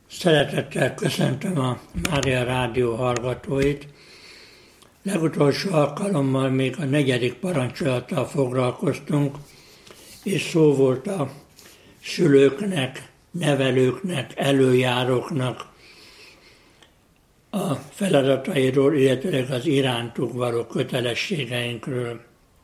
Szeretettel köszöntöm a Mária Rádió hallgatóit. Legutolsó alkalommal még a 4. parancsolattal foglalkoztunk, és szó volt a szülőknek, nevelőknek, előjáróknak a feladatairól, illetve az irántuk való kötelességeinkről.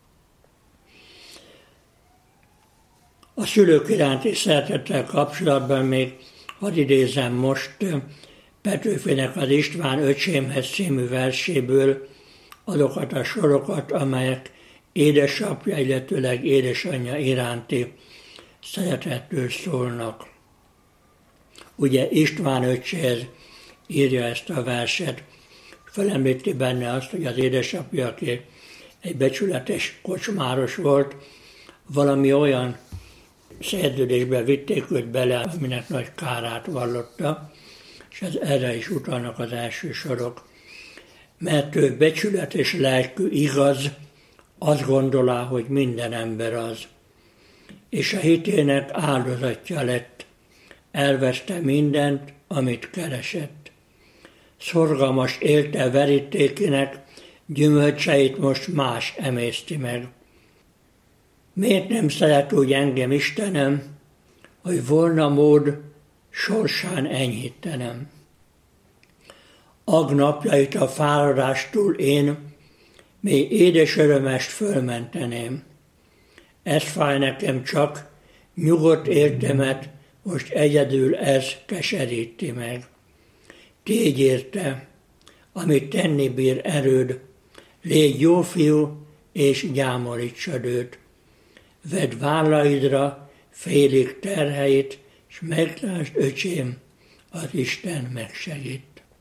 A szülők iránti szeretettel kapcsolatban még hadd idézem most Petőfinek az István öcsémhez című verséből azokat a sorokat, amelyek édesapja, illetőleg édesanyja iránti szeretetről szólnak. Ugye István öcséhez írja ezt a verset, felemlíti benne azt, hogy az édesapja, aki egy becsületes kocsmáros volt, valami olyan szerződésbe vitték őt bele, aminek nagy kárát vallotta, és erre is utalnak az első sorok. Mert ő becsületes lelkű, igaz, azt gondolá, hogy minden ember az. És a hitének áldozatja lett, elveszte mindent, amit keresett. Szorgalmas élte verítékének, gyümölcseit most más emészti meg. Miért nem szeret úgy engem Istenem, hogy volna mód sorsán enyhítenem? Agnapjait a fáradástól én mély édes örömest fölmenteném. Ez fáj nekem csak, nyugodt értemet most egyedül ez keseríti meg. Tégy érte, amit tenni bír erőd, légy jó fiú és gyámolítsad őt. Vedd vállaidra félig terheit, s meglásd, öcsém, az Isten megsegít.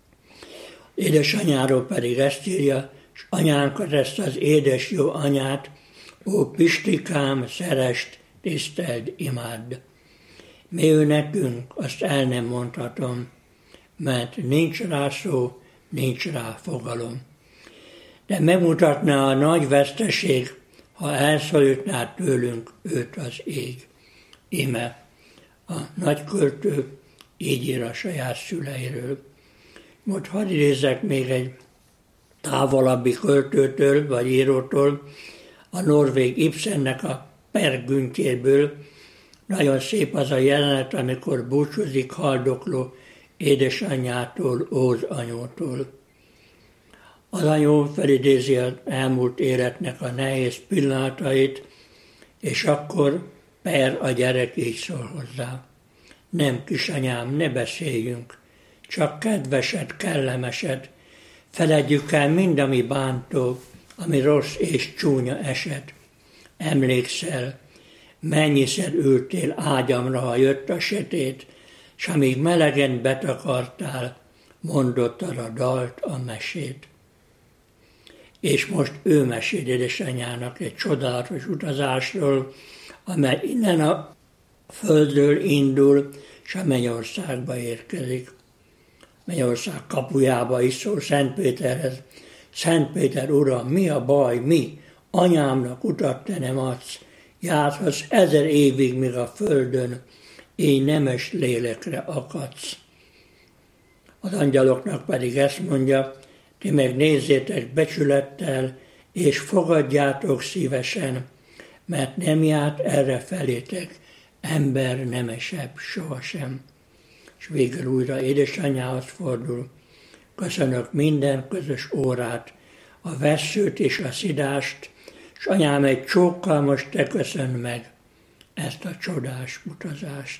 Édesanyáról pedig ezt írja, s anyánkat, ezt az édes jó anyát, ó Pistikám, szerest, tiszteld, imádd. Mi ő nekünk, azt el nem mondhatom, mert nincs rá szó, nincs rá fogalom. De megmutatná a nagy veszteség, ha elszorítná tőlünk őt az ég. Íme a nagyköltő így ír a saját szüleiről. Most hadd idézzek még egy távolabbi költőtől, vagy írótól, a norvég Ibsennek a Per Günthierből. Nagyon szép az a jelenet, amikor búcsúzik haldokló édesanyjától, Óz anyótól. Az anyó felidézi az elmúlt életnek a nehéz pillanatait, és akkor Per a gyerek így szól hozzá. Nem, kisanyám, ne beszéljünk, csak kedveset, kellemeset, feledjük el mind, ami bántó, ami rossz és csúnya eset. Emlékszel, mennyiszer ültél ágyamra, ha jött a sötét, s amíg melegen betakartál, mondottad a dalt, a mesét. És most ő mesél édesanyjának egy csodálatos utazásról, amely innen a földről indul, és a Mennyországba érkezik. Mennyország kapujába is szól Szentpéterhez. Szent Péter, Uram, mi a baj, mi? Anyámnak utat te nem adsz, járhatsz 1000 évig, míg a földön én nemes lélekre akadsz. Az angyaloknak pedig ezt mondja, ti meg nézzétek becsülettel, és fogadjátok szívesen, mert nem járt erre felétek ember nemesebb sohasem. És végül újra édesanyjához fordul. Köszönök minden közös órát, a vesszőt és a szidást, s anyám, egy csókkal most te köszönd meg ezt a csodás utazást.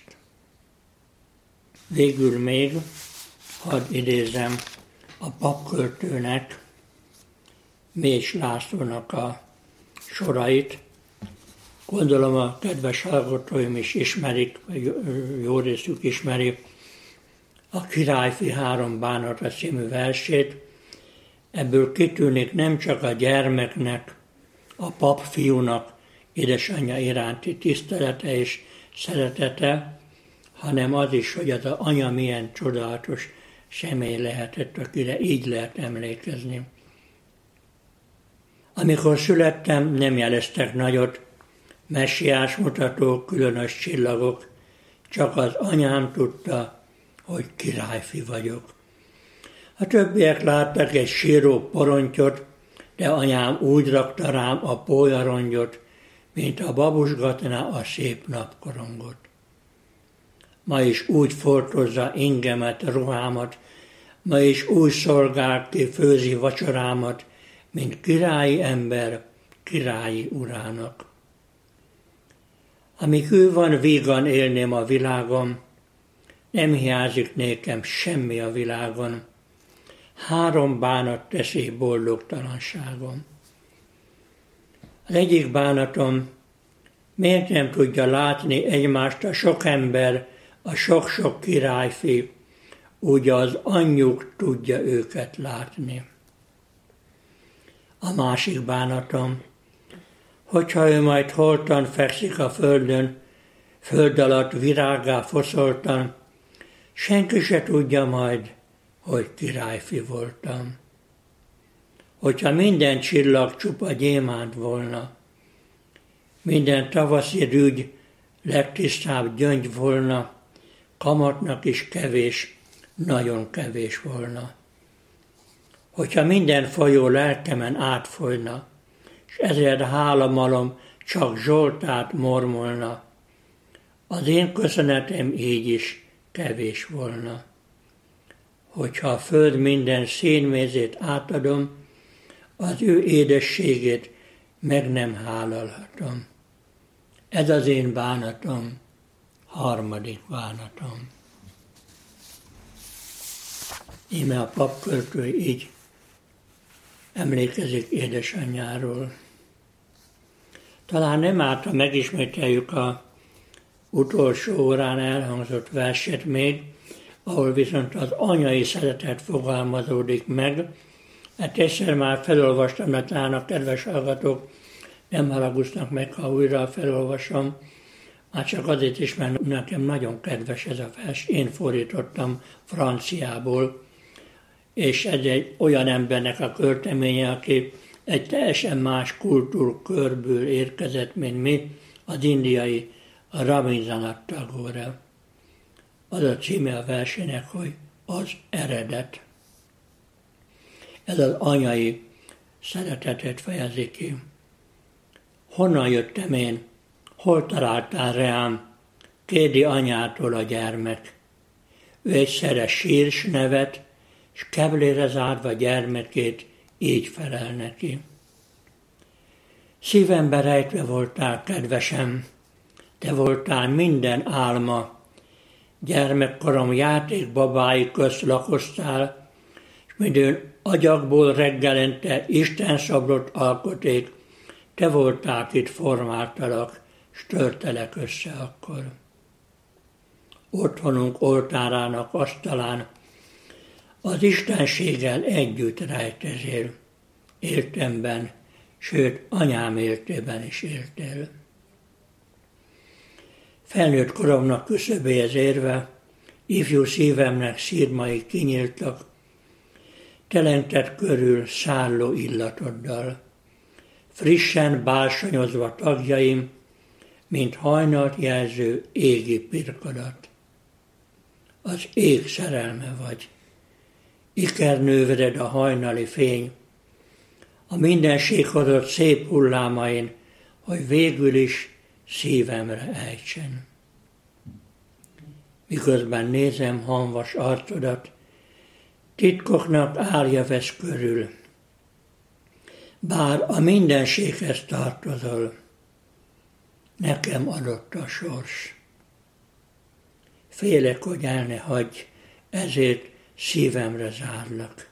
Végül még hadd idézem a papköltőnek, Més Lászlónak a sorait. Gondolom a kedves hallgatóim is ismerik, vagy jó részük ismeri a Királyfi 3 bánata című versét. Ebből kitűnik nem csak a gyermeknek, a papfiúnak édesanyja iránti tisztelete és szeretete, hanem az is, hogy az anya milyen csodálatos személy lehetett, akire így lehet emlékezni. Amikor születtem, nem jeleztek nagyot, messiás mutatók, különös csillagok, csak az anyám tudta, hogy királyfi vagyok. A többiek láttak egy síró porontyot, de anyám úgy rakta rám a pólyarongyot, mint a babusgatná a szép napkorongot. Ma is úgy foltozza ingemet, ruhámat, ma is úgy szolgál ki, főzi vacsorámat, mint királyi ember királyi urának. Amíg ő van, vígan élném a világon, nem hiányzik nékem semmi a világon. 3 bánat teszi boldogtalanságom. Az egyik bánatom, miért nem tudja látni egymást a sok ember, a sok-sok királyfi, úgy az anyjuk tudja őket látni. A másik bánatom, hogyha ő majd holtan fekszik a földön, föld alatt virággá foszoltan, senki se tudja majd, hogy királyfi voltam. Hogyha minden csillag csupa gyémánt volna, minden tavaszi rügy legtisztább gyöngy volna, kamatnak is kevés, nagyon kevés volna. Hogyha minden folyó lelkemen átfolyna, s 1000 hálamalom csak Zsoltát mormolna, az én köszönetem így is kevés volna. Hogyha a föld minden szénmézét átadom, az ő édességét meg nem hálalhatom. Ez az én bánatom, 3. bánatom. Íme a papköltő így emlékezik édesanyjáról. Talán nem árt, ha megismételjük a utolsó órán elhangzott verset még, ahol viszont az anyai szeretet fogalmazódik meg. Hát egyszer már felolvastam, mert talán a kedves hallgatók nem haragudnak meg, ha újra felolvasom. Már csak azért is, mert nekem nagyon kedves ez a vers. Én fordítottam franciából, és ez egy olyan embernek a költeménye, aki egy teljesen más kultúrkörből érkezett, mint mi, az indiai Rabindranath Tagore. Az a címe a versének, hogy az eredet. Ez az anyai szeretetet fejezi ki. Honnan jöttem én? Hol találtál reám? Kérdi anyától a gyermek. Ő egyszerre sír, s nevet, s keblére zárva gyermekét így felel neki. Szívembe rejtve voltál, kedvesem, te voltál minden álma. Gyermekkorom játékbabái közt lakoztál, s midőn agyakból reggelente Isten szablott alkoték, te voltál, kit formáltalak, s törtelek össze akkor. Otthonunk oltárának asztalán az Istenséggel együtt rejtezél, éltemben, sőt anyám éltében is éltél. Felnőtt koromnak küszöbéhez érve, ifjú szívemnek szírmai kinyíltak, telentett körül szálló illatoddal, frissen bálsonyozva tagjaim, mint hajnalt jelző égi pirkadat. Az ég szerelme vagy, ikernővred a hajnali fény, a mindenség hozott szép hullámain, hogy végül is szívemre ejtsen. Miközben nézem hamvas arcodat, titkoknak árja vesz körül, bár a mindenséghez tartozol, nekem adott a sors. Félek, hogy el ne hagyj, ezért szívemre zárlak.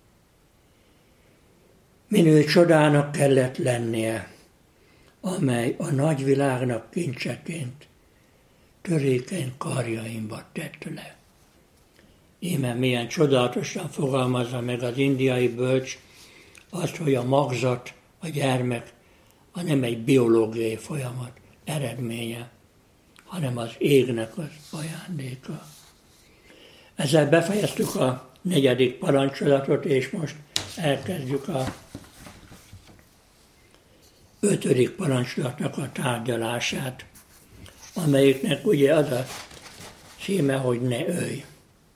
Minő csodának kellett lennie, amely a nagyvilágnak kincseként törékeny karjaimba tett le. Íme milyen csodálatosan fogalmazza meg az indiai bölcs azt, hogy a magzat, a gyermek, nem egy biológiai folyamat eredménye, hanem az égnek az ajándéka. Ezzel befejeztük a 4. parancsolatot, és most elkezdjük a 5. parancsolatnak a tárgyalását, amelyiknek ugye az a címe, hogy ne ölj.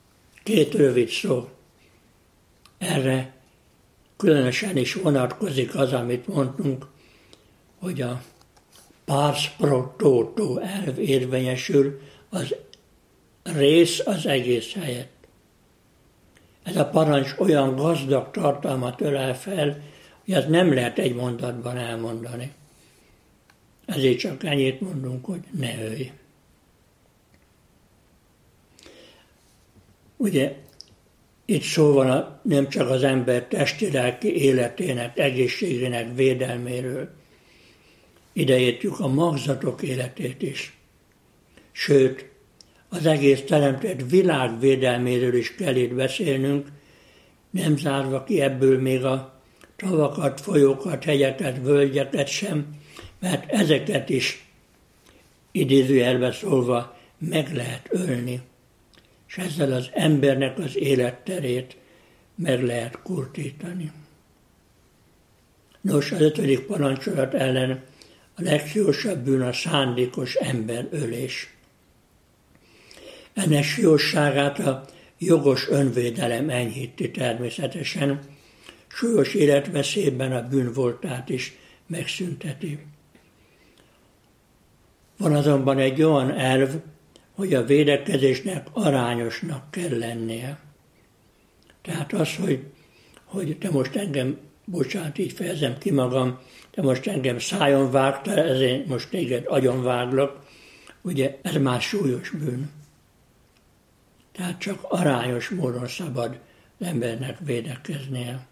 2 rövid szó. Erre különösen is vonatkozik az, amit mondtunk, hogy a pars pro toto elv érvényesül, az rész az egész helyett. Ez a parancs olyan gazdag tartalmat ölel fel, hogy ezt nem lehet egy mondatban elmondani. Ezért csak ennyit mondunk, hogy ne ölj. Ugye itt szó van nem csak az ember testi-lelki életének, egészségének védelméről. Ide értjük a magzatok életét is. Sőt, az egész teremtett világ védelméről is kell itt beszélnünk, nem zárva ki ebből még a tavakat, folyókat, hegyeket, völgyeket sem, mert ezeket is idézőjelbe szólva meg lehet ölni, és ezzel az embernek az életterét meg lehet kurtítani. Nos, az 5. parancsolat ellen a legsúlyosabb bűn a szándékos emberölés. Ennek súlyosságát a jogos önvédelem enyhíti természetesen, súlyos életveszélyben a bűnvoltát is megszünteti. Van azonban egy olyan elv, hogy a védekezésnek arányosnak kell lennie. Tehát az, hogy te most engem, bocsánat, így fejezem ki magam, te most engem szájon vágtál, ezért most téged agyon váglak, ugye ez már súlyos bűn. Tehát csak arányos módon szabad az embernek védekeznie.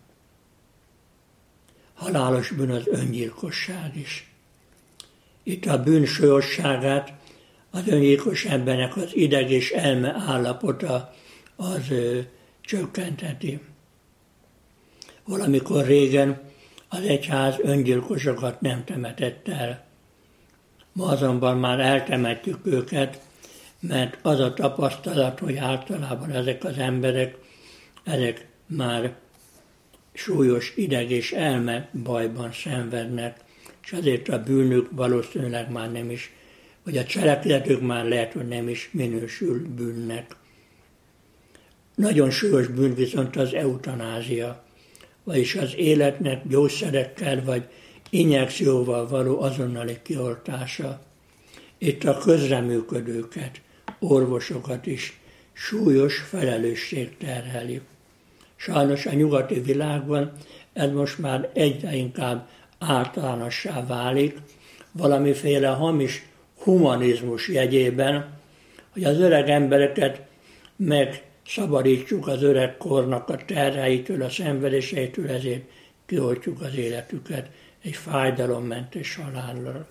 Halálos bűn az öngyilkosság is. Itt a bűn súlyosságát az öngyilkos embernek az ideg és elme állapota az csökkenteti. Valamikor régen az egyház öngyilkosokat nem temetett el. Ma azonban már eltemetjük őket, mert az a tapasztalat, hogy általában ezek az emberek, ezek már súlyos ideg és elme bajban szenvednek, és azért a bűnük valószínűleg már nem is, vagy a cselekedetük már lehet, hogy nem is minősül bűnnek. Nagyon súlyos bűn viszont az eutanázia, vagyis az életnek gyógyszerekkel vagy injekcióval való azonnali kioltása. Itt a közreműködőket, orvosokat is súlyos felelősség terheli. Sajnos a nyugati világban ez most már egyre inkább általánossá válik, valamiféle hamis humanizmus jegyében, hogy az öreg embereket megszabadítsuk az öregkornak a terheitől, a szenvedéseitől, ezért kioltjuk az életüket egy fájdalommentes halállal.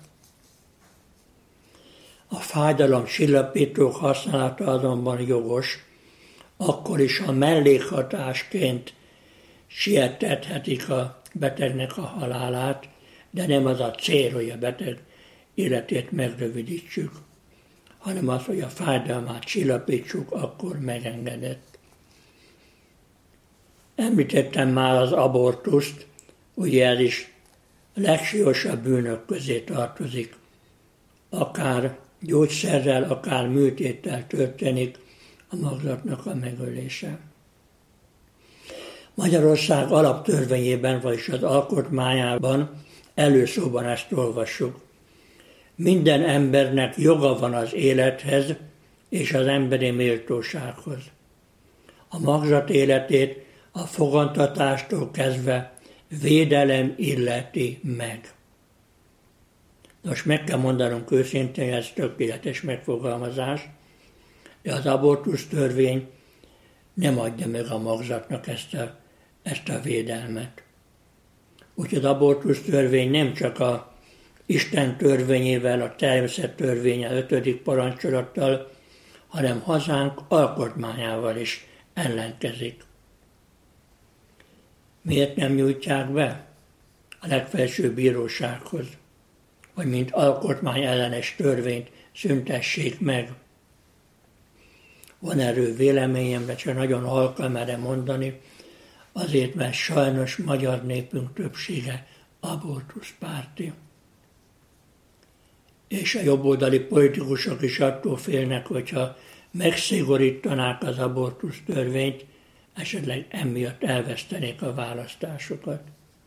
A fájdalom csillapítók használata azonban jogos, akkor is a mellékhatásként siettethetik a betegnek a halálát, de nem az a cél, hogy a beteg életét megrövidítsük, hanem az, hogy a fájdalmát csillapítsuk, akkor megengedett. Említettem már az abortuszt, ugye ez is a legsúlyosabb bűnök közé tartozik. Akár gyógyszerrel, akár műtéttel történik a magzatnak a megölése. Magyarország alaptörvényében, vagyis az alkotmányában előszóban ezt olvassuk. Minden embernek joga van az élethez és az emberi méltósághoz. A magzat életét a fogantatástól kezdve védelem illeti meg. Most meg kell mondanunk őszintén, hogy ez tökéletes megfogalmazás, de az abortusz törvény nem adja meg a magzatnak ezt a védelmet. Úgyhogy az abortusz törvény nem csak a Isten törvényével, a természet törvénye 5. parancsolattal, hanem hazánk alkotmányával is ellenkezik. Miért nem nyújtják be a legfelsőbb bírósághoz, hogy mint alkotmány ellenes törvényt szüntessék meg? Van erről véleményem, de csak nagyon halkan merem mondani, azért, mert sajnos magyar népünk többsége abortuszpárti. És a jobboldali politikusok is attól félnek, hogyha megszigorítanák az abortusz törvényt, esetleg emiatt elvesztenék a választásokat.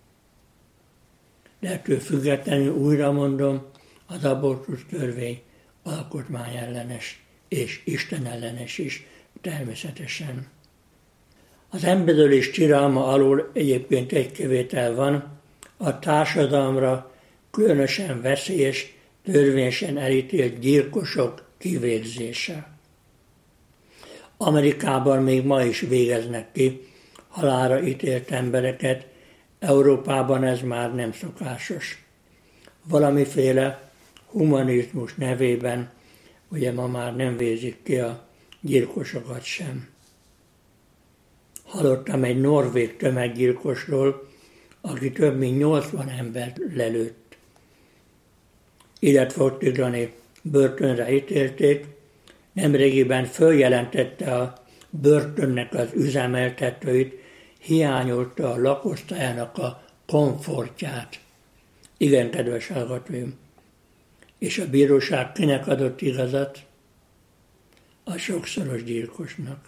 De ettől függetlenül újra mondom, az abortusz törvény alkotmányellenes és istenellenes is természetesen. Az emberölés tilalma alól egyébként egy kivétel van, a társadalomra különösen veszélyes, törvényesen elítélt gyilkosok kivégzése. Amerikában még ma is végeznek ki halálra ítélt embereket, Európában ez már nem szokásos. Valamiféle humanizmus nevében ugye ma már nem végzik ki a gyilkosokat sem. Hallottam egy norvég tömeggyilkosról, aki több mint 80 embert lelőtt. Életfogytiglani börtönre ítélték, nemrégiben följelentette a börtönnek az üzemeltetőit, hiányolta a lakosztályának a komfortját. Igen, kedves hallgatóim, és a bíróság kinek adott igazat? A sokszoros gyilkosnak.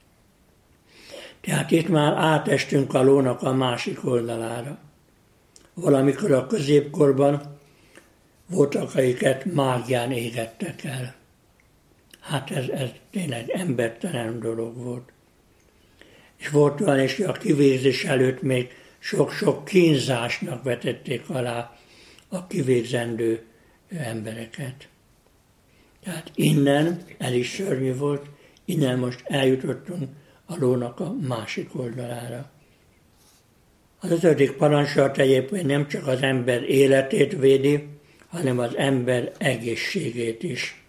Tehát itt már átestünk a lónak a másik oldalára. Valamikor a középkorban voltak, akiket mágián égettek el. Hát ez tényleg embertelen dolog volt. És volt olyan is, hogy a kivégzés előtt még sok-sok kínzásnak vetették alá a kivégzendő embereket. Tehát innen, ez is szörnyű volt, innen most eljutottunk a lónak a másik oldalára. Az 5. parancslat egyébként nem csak az ember életét védi, hanem az ember egészségét is.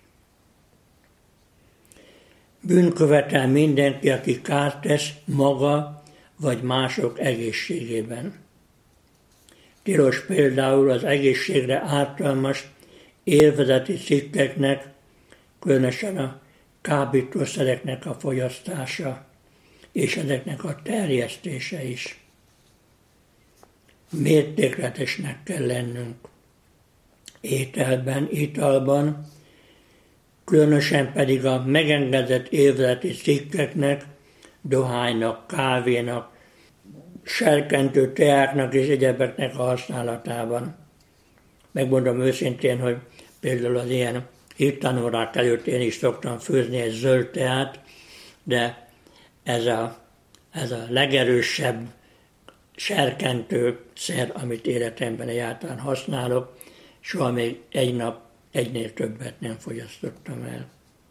Bűnt követel mindenki, aki kárt tesz maga vagy mások egészségében. Tilos például az egészségre ártalmas élvezeti cikkeknek, különösen a kábítószereknek a fogyasztása, és ezeknek a terjesztése is. Mértékletesnek kell lennünk. Ételben, italban, különösen pedig a megengedett élvezeti cikkeknek, dohánynak, kávénak, serkentő teáknak és egyebeknek a használatában. Megmondom őszintén, hogy például az ilyen hittanórák előtt én is szoktam főzni egy zöld teát, de ez a legerősebb serkentő szer, amit életemben egyáltalán használok, soha még egy nap egynél többet nem fogyasztottam el.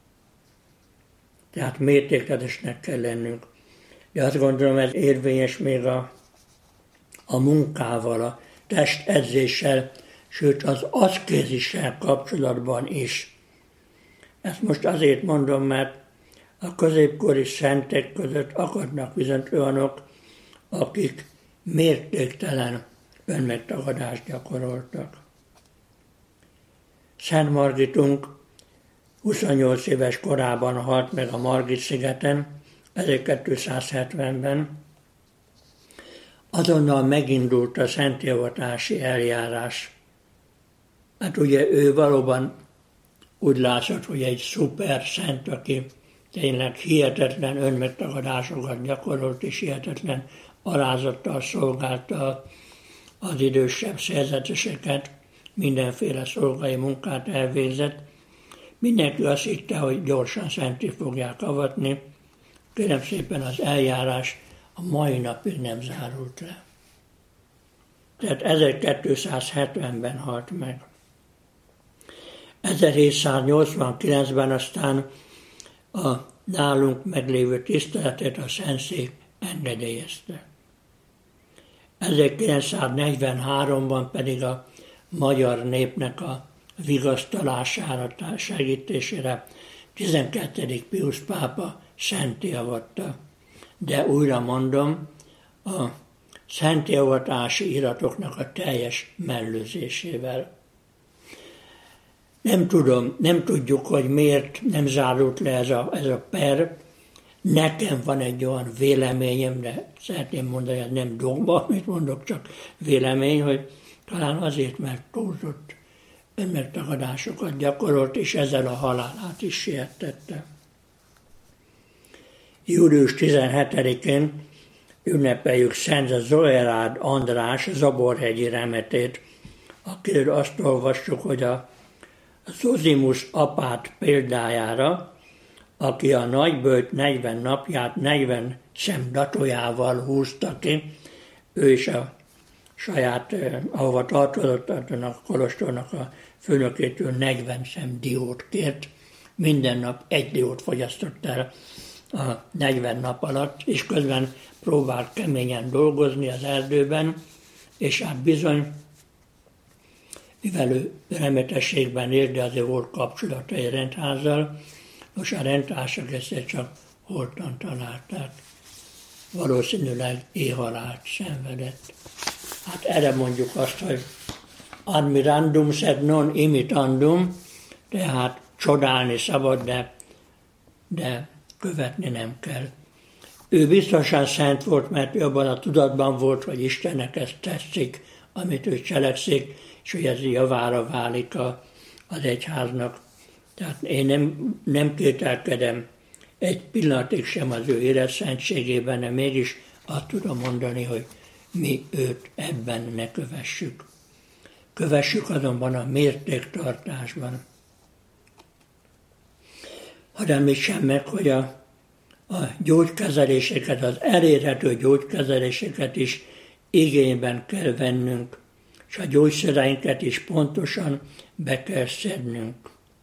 Tehát mértékletesnek kell lennünk. De azt gondolom, ez érvényes még a munkával, a testedzéssel, sőt az aszkézissel kapcsolatban is. Ezt most azért mondom, mert a középkori szentek között akadnak viszont olyanok, akik mértéktelen önmegtagadást gyakoroltak. Szent Margitunk 28 éves korában halt meg a Margit-szigeten, 1270-ben. Azonnal megindult a szentjavatási eljárás. Hát ugye ő valóban úgy látszott, hogy egy szuper szent, aki tényleg hihetetlen önmegtagadásokat gyakorolt, és hihetetlen alázattal szolgálta az idősebb szerzeteseket, mindenféle szolgai munkát elvégzett. Mindenki azt hitte, hogy gyorsan szenté fogják avatni. Kérem szépen, az eljárás a mai napig nem zárult le. Tehát 1270-ben halt meg. 1789-ben aztán a nálunk meglévő tiszteletet a Szentszék engedélyezte. 1943-ban pedig a magyar népnek a vigasztalására, segítésére 12. Piusz pápa szentté avatta. De újra mondom, a szenttéavatási iratoknak a teljes mellőzésével. Nem tudom, nem tudjuk, hogy miért nem zárult le ez a per. Nekem van egy olyan véleményem, de szeretném mondani, hogy nem dogma, amit mondok, csak vélemény, hogy talán azért, mert túlzott önmegtagadásokat gyakorolt, és ezzel a halálát is siettette. Július 17-én ünnepeljük Szent Zoerád András Zaborhegyi remetét, akiről azt olvassuk, hogy a Zozimus apát példájára, aki a nagyböjt 40 napját 40 szem datójával húzta ki, ő is a saját, ahova tartozott a kolostornak a főnökétől 40 szem diót kért. Minden nap egy diót fogyasztott el a 40 nap alatt, és közben próbált keményen dolgozni az erdőben, és hát bizony, mivel ő remetességben élt, de azért volt kapcsolata egy rendházzal, most a rendtársak ezt csak holtan találták. Valószínűleg éhhalált szenvedett. Hát erre mondjuk azt, hogy admirandum sed non imitandum, tehát csodálni szabad, de követni nem kell. Ő biztosan szent volt, mert ő abban a tudatban volt, hogy Istennek ezt tetszik, amit ő cselekszik, és hogy ez javára válik az egyháznak. Tehát én nem kételkedem egy pillanatig sem az ő érezszentségében, de mégis azt tudom mondani, hogy mi őt ebben ne kövessük. Kövessük azonban a mértéktartásban. Hadd említsem meg, hogy a gyógykezeléseket, az elérhető gyógykezeléseket is igényben kell vennünk, és a gyógyszereinket is pontosan be kell szednünk.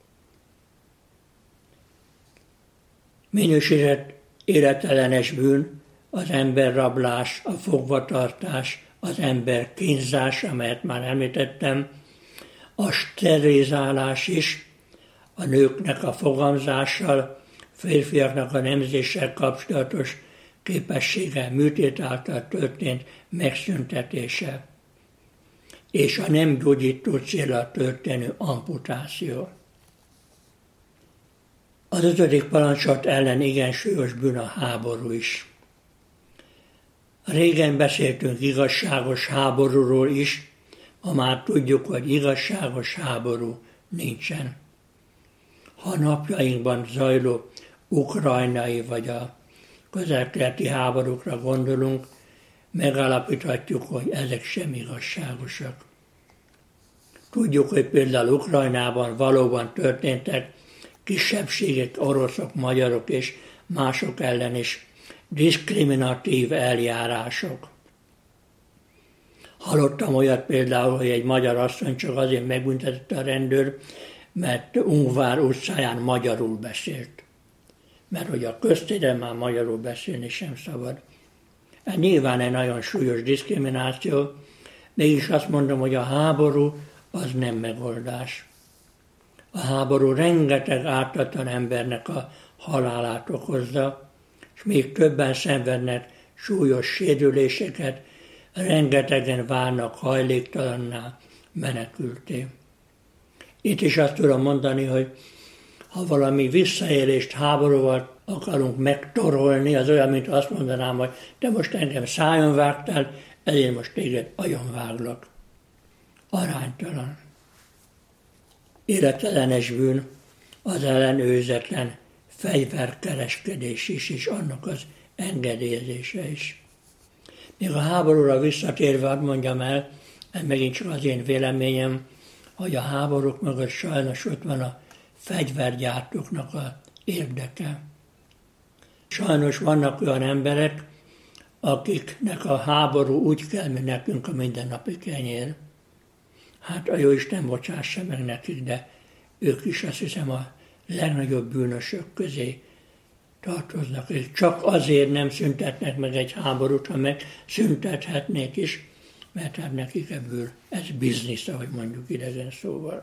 Minősített életellenes bűn az emberrablás, a fogvatartás, az ember kínzás, amelyet már említettem, a sterilizálás is, a nőknek a fogamzással, férfiaknak a nemzéssel kapcsolatos képessége, műtét által történt megszüntetése, és a nem gyógyító célra történő amputáció. Az 5. parancsot ellen igen súlyos bűn a háború is. Régen beszéltünk igazságos háborúról is, ma már tudjuk, hogy igazságos háború nincsen. Ha napjainkban zajló ukrajnai vagy a közel-keleti háborúkra gondolunk, megállapíthatjuk, hogy ezek sem igazságosak. Tudjuk, hogy például Ukrajnában valóban történtek kisebbségek, oroszok, magyarok és mások ellen is diszkriminatív eljárások. Hallottam olyat például, hogy egy magyar asszony csak azért megbüntetette a rendőr, mert Ungvár utcáján magyarul beszélt. Mert hogy a köztéren már magyarul beszélni sem szabad. Ez nyilván egy nagyon súlyos diszkrimináció, mégis azt mondom, hogy a háború az nem megoldás. A háború rengeteg ártatlan embernek a halálát okozza, és még többen szenvednek súlyos sérüléseket, rengetegen válnak hajléktalanná, menekülté. Itt is azt tudom mondani, hogy ha valami visszaélést, háborúval akarunk megtorolni, az olyan, mint azt mondanám, hogy te most engem szájon vágtál, ezért most téged agyon váglak. Aránytalan. Életellenes bűn az ellenőrzetlen fegyverkereskedés is, és annak az engedélyezése is. Még a háborúra visszatérve hadd mondjam el, ez megint csak az én véleményem, hogy a háborúk mögött sajnos ott van a fegyvergyártóknak az érdeke. Sajnos vannak olyan emberek, akiknek a háború úgy kell, mint nekünk a mindennapi kenyér. Hát a Jóisten bocsássa meg nekik, de ők is azt hiszem a legnagyobb bűnösök közé tartoznak. És csak azért nem szüntetnek meg egy háborút, ha meg szüntethetnék is, mert hát nekik ebből ez biznisz, ahogy mondjuk idegen szóval.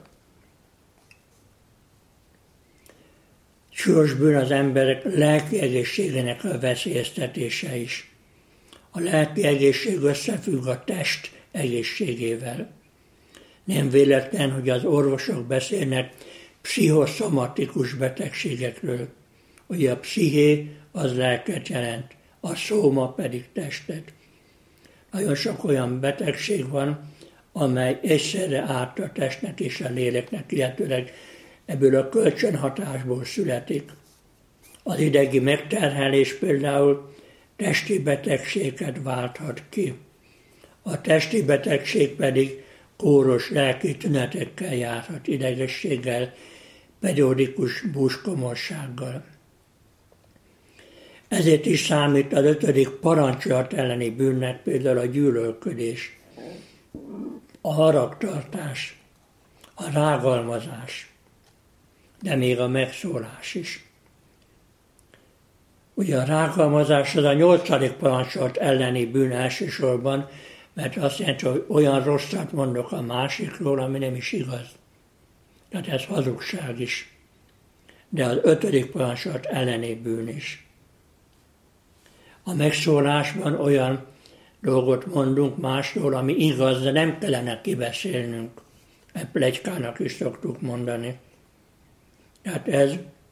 Súlyos bűn az emberek lelki egészségének a veszélyeztetése is. A lelki egészség összefügg a test egészségével. Nem véletlen, hogy az orvosok beszélnek pszichoszomatikus betegségekről. Ugye a psziché az lelket jelent, a szóma pedig testet. Nagyon sok olyan betegség van, amely egyszerre árt a testnek és a léleknek, illetőleg ebből a kölcsönhatásból születik. Az idegi megterhelés például testi betegséget válthat ki. A testi betegség pedig kóros lelki tünetekkel járhat, idegességgel, periódikus búskomorsággal. Ezért is számít az 5. parancsolat elleni bűnnek például a gyűlölködés, a haragtartás, a rágalmazás, de még a megszólás is. Ugye a rágalmazás az a 8. parancsolat elleni bűn elsősorban, mert azt jelenti, hogy olyan rosszat mondok a másikról, ami nem is igaz. Tehát ez hazugság is. De az 5. parancsolat elleni bűn is. A megszólásban olyan dolgot mondunk másról, ami igaz, de nem kellene kibeszélnünk. Ezt pletykának is szoktuk mondani. Tehát ez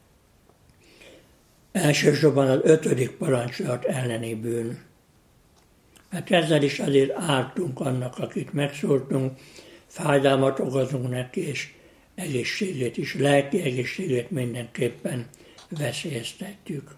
elsősorban az 5. parancsolat elleni bűn. Mert ezzel is azért ártunk annak, akit megszóltunk, fájdalmat okozunk neki, és egészségét is, lelki egészségét mindenképpen veszélyeztetjük.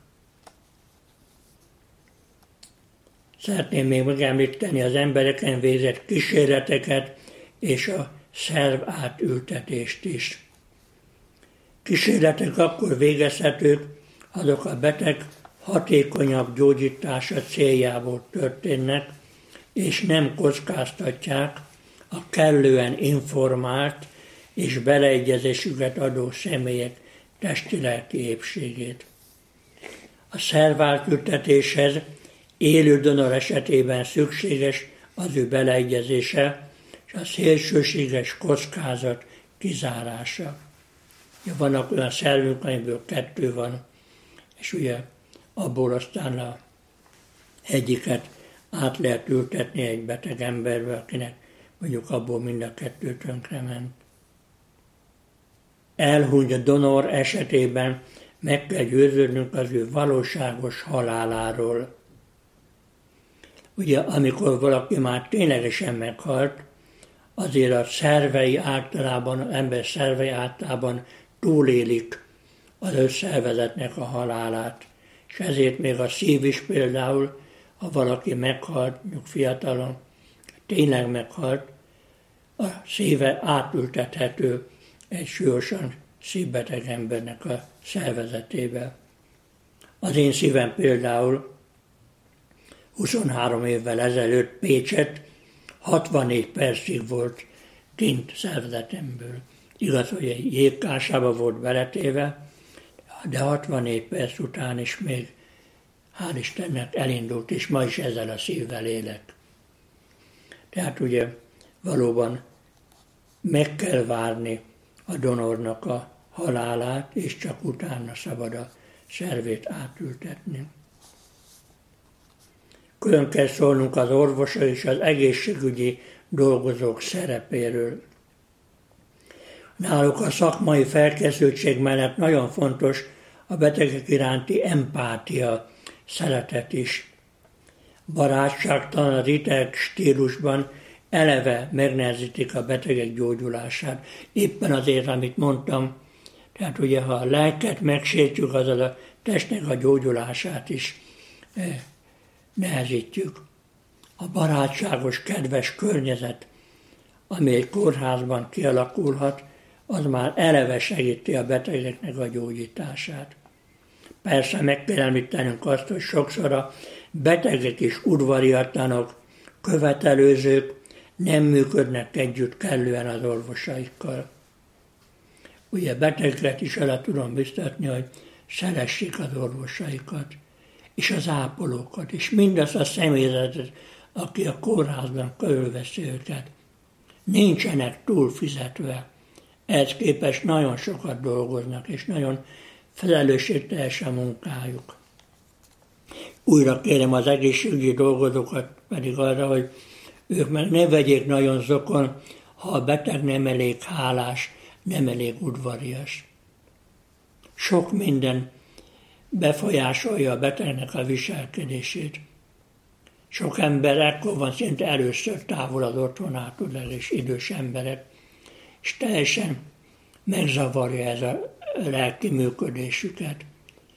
Szeretném még megemlíteni az embereken végzett kísérleteket és a szerv átültetést is. Kísérletek akkor végezhetők, azok a beteg hatékonyabb gyógyítása céljából történnek, és nem kockáztatják a kellően informált és beleegyezésüket adó személyek testi-lelki épségét. A szervátültetéshez élő donor esetében szükséges az ő beleegyezése és a szélsőséges kockázat kizárása. Vannak olyan szervünk, amiből 2 van, és ugye abból aztán a egyiket át lehet ültetni egy beteg emberbe, akinek mondjuk abból mind a 2 tönkrement. Elhunyt donor esetében meg kell győződnünk az ő valóságos haláláról. Ugye amikor valaki már ténylegesen meghalt, azért a szervei általában, az ember szervei általában túlélik az összszervezetnek a halálát. És ezért még a szív is például, ha valaki meghalt, mondjuk fiatalon, tényleg meghalt, a szíve átültethető egy súlyosan szívbeteg embernek a szervezetébe. Az én szívem például 23 évvel ezelőtt Pécset 64 percig volt kint szervezetemből. Igaz, hogy egy jégkásába volt beletéve, de 64 perc után is még, hál' Istennek, elindult, és ma is ezzel a szívvel élek. Tehát ugye valóban meg kell várni a donornak a halálát, és csak utána szabad a szervét átültetni. Külön kell szólnunk az orvosok és az egészségügyi dolgozók szerepéről. Náluk a szakmai felkészültség mellett nagyon fontos a betegek iránti empátia, szeretet is. Barátságtalan, riteg stílusban eleve megnehezítik a betegek gyógyulását. Éppen azért, amit mondtam, tehát ugye ha a lelket megsértjük, azaz a testnek a gyógyulását is nehezítjük. A barátságos, kedves környezet, ami egy kórházban kialakulhat, az már eleve segíti a betegeknek a gyógyítását. Persze meg kell említenünk azt, hogy sokszor a betegek is udvariatlanok, követelőzők, nem működnek együtt kellően az orvosaikkal. Ugye betegeket is el tudom biztatni, hogy szeressék az orvosaikat, és az ápolókat, és mindazt a személyzetet, aki a kórházban körülveszi őket. Nincsenek túl fizetve. Ehhez képest nagyon sokat dolgoznak, és nagyon felelősségteljes a munkájuk. Újra kérem az egészségügyi dolgozókat pedig arra, hogy ők meg ne vegyék nagyon zokon, ha a beteg nem elég hálás, nem elég udvarias. Sok minden befolyásolja a betegnek a viselkedését. Sok ember ekkor van szinte először távol az otthonától, és idős emberek, és teljesen megzavarja ez a lelki működésüket.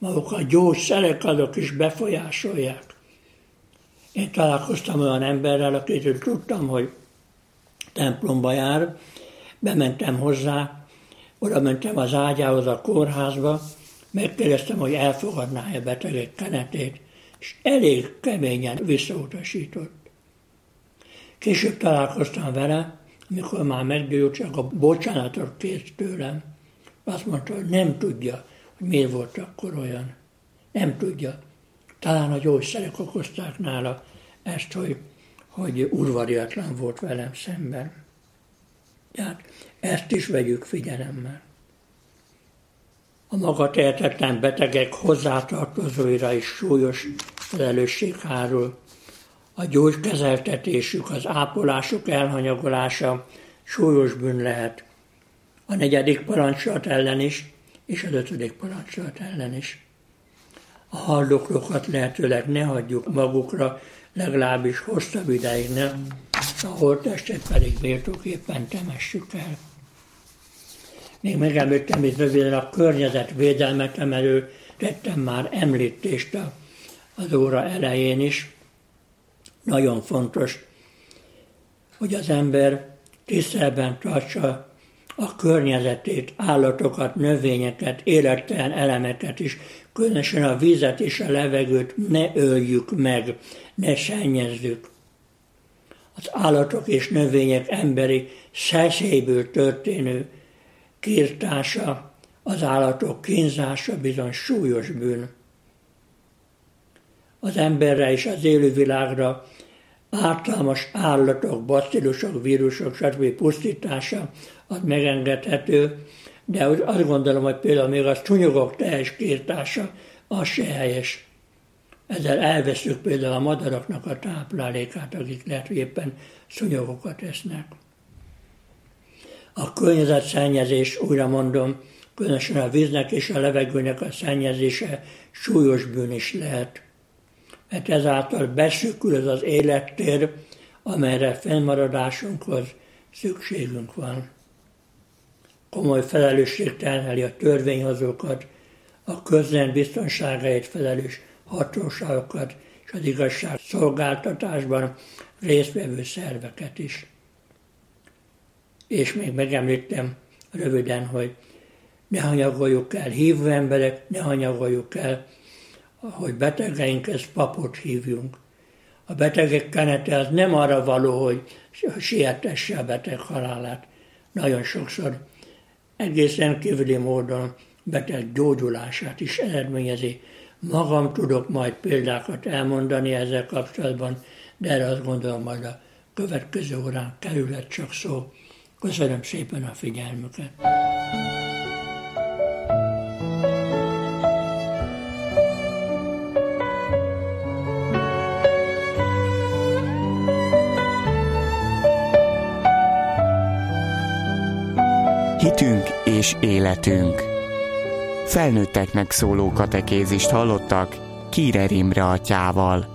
maguk a gyógyszerek azok is befolyásolják. Én találkoztam olyan emberrel, akitől tudtam, hogy templomba jár, bementem hozzá, oda mentem az ágyához a kórházba, megkérdeztem, hogy elfogadná-e betegek kenetét, és elég keményen visszautasított. Később találkoztam vele, amikor már meggyógyult, csak a bocsánatot kért tőlem. Azt mondta, hogy nem tudja, hogy miért volt akkor olyan. Nem tudja. Talán a gyógyszerek okozták nála ezt, hogy udvariatlan volt velem szemben. Tehát ezt is vegyük figyelemmel. A maga tehetetlen betegek hozzátartozóira is súlyos felelősség hárul. A gyógykezeltetésük, az ápolásuk elhanyagolása súlyos bűn lehet. A 4. parancsolat ellen is, és az 5. parancsolat ellen is. A haldoklókat lehetőleg ne hagyjuk magukra, legalábbis hosszabb ideig ne, a holttestet pedig méltóképpen temessük el. Még megemlítem itt röviden a környezetvédelmet emelő, tettem már említést az óra elején is. Nagyon fontos, hogy az ember tiszteletben tartsa a környezetét, állatokat, növényeket, élettelen elemeket is, különösen a vizet és a levegőt ne öljük meg, ne szennyezzük. Az állatok és növények emberi szeszélyből történő kiirtása, az állatok kínzása bizony súlyos bűn. Az emberre és az élővilágra ártalmas állatok, bacillusok, vírusok, stb. Pusztítása az megengedhető, de azt gondolom, hogy például még a szúnyogok teljes kiirtása az se helyes. Ezzel elveszük például a madaraknak a táplálékát, akik lehet, hogy éppen szúnyogokat esznek. A környezetszennyezés, újra mondom, különösen a víznek és a levegőnek a szennyezése súlyos bűn is lehet. Mert ezáltal beszűkül az élettér, amelyre fennmaradásunkhoz szükségünk van. Komoly felelősség terheli a törvényhozókat, a közrend biztonságáért felelős hatóságokat és az igazságszolgáltatásban résztvevő szerveket is. És még megemlítem röviden, hogy ne hanyagoljuk el hívő emberek, ne hanyagoljuk el, hogy betegeinkhez papot hívjunk. A betegek kenete az nem arra való, hogy sietesse a beteg halálát. Nagyon sokszor egészen kívüli módon beteg gyógyulását is eredményezi. Magam tudok majd példákat elmondani ezzel kapcsolatban, de erre azt gondolom, majd a következő órán kerülhet csak szó. Köszönöm szépen a figyelmüket! Hitünk és életünk. Felnőtteknek szóló katekézist hallottak Kírer Imre atyával.